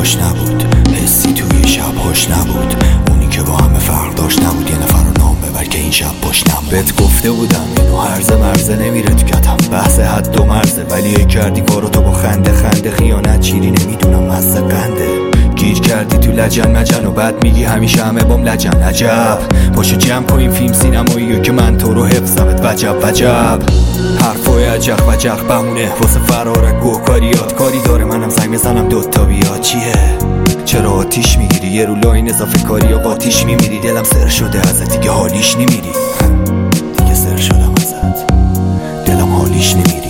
هواش نبود، حسی توی شبهاش نبود. اونی که با همه فرق داشت نبود، یه نفر رو نام ببر که این شب باش نبود. بهت گفته بودم اینو هرزه مرزه نمیره تو کتم، بحث حد و مرزه، ولی کردی کارو تو با خنده خنده. خیانت چیری نمیدونم مزه قنده. گیر کردی تو لجن مجن و بعد میگی همیشه همه بام لجن. عجب پاشو جمع کنیم فیلم سینماییو که من تو رو حفظمت. وجب وجب حرفای عجق وجق بمونه واسه فرارک گوکاریات. کاری داره منم زنگ میزنم دوتا بیاد. چیه چرا آتیش میگیری؟ یه رو لاین اضافه کاری و قاتیش میمیری. دلم سر شده ازت دیگه حالیش نمیری. دیگه سر شدم ازت دلم حالیش نمیری.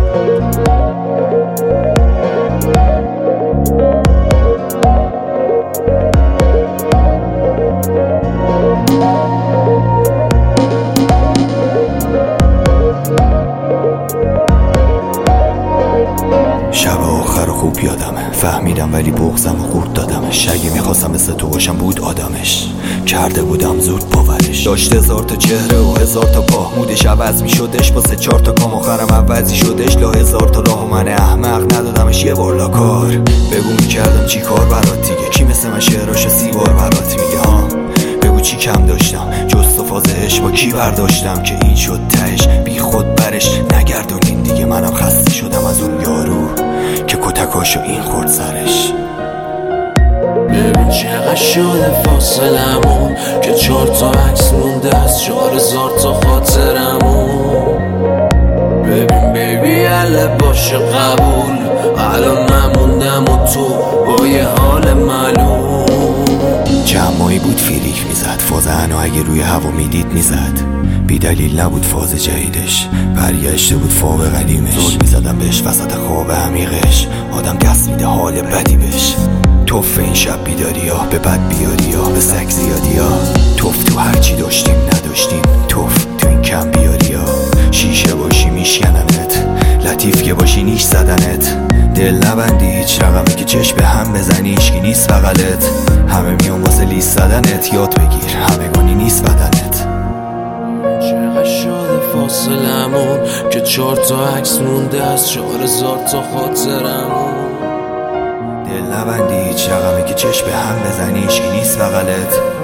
شب آخر خوب یادمه، فهمیدم ولی بغضم و قورت دادمش. اگه میخواستم مثل تو باشم بود آدمش، کرده بودم زود باورش. داشت 1000 تا چهره و 1000 تا پاه، مودش عوض میشدش با 3-4 تا کام. آخرم عوضی شدش لا 1000 تا راه و من احمق ندادمش یه بار لاکار. بگو میکردم چی کار برات دیگه، کی مثل من شعراشو 30 بار برات میگه ها. بگو چی کم داشتم جز تو فازش با کی برداشتم که این شد تهش. بی خود برش نگردونین دیگه، منم خسته شدم از اون یارو که کتکاشو این خورد سرش. ببین چقدر شده فاصلمون که 4 تا عکس مونده از 4000 تا خاطرمون. ببین بیبی اله باشه قبول، الان نموندم و تو با یه حال معلوم. جمعایی بود فیلیک میزد، فاز انا اگه روی هوا میدید میزد. بی دلیل نبود فاز جدیدش، برگشته بود فاو قدیمش. زود میزدم بهش وسط خواب عمیقش، آدم دست میده حال بدی بش. توف این شب بیداری ها به بد بیاری ها، به سگ زیادی ها. توف تو هرچی داشتیم نداشتیم، توف تو این کم بیاری ها. شیشه باشی میشکننت، لطیف که باشی نیش زدنت. دل نبندی هیچ رقمی که چشم به هم بزنی، هیچکی نیست بغلت. همه میون واسه لیست زدنت، یاد بگیر همگانی نیست بدنت. چقدر شده فاصلمون که 4 تا عکس مونده از 4000 تا خاطرمون. دل نبندی هیچ رقمی که چشم به هم بزنی، هیچکی نیست بغلت.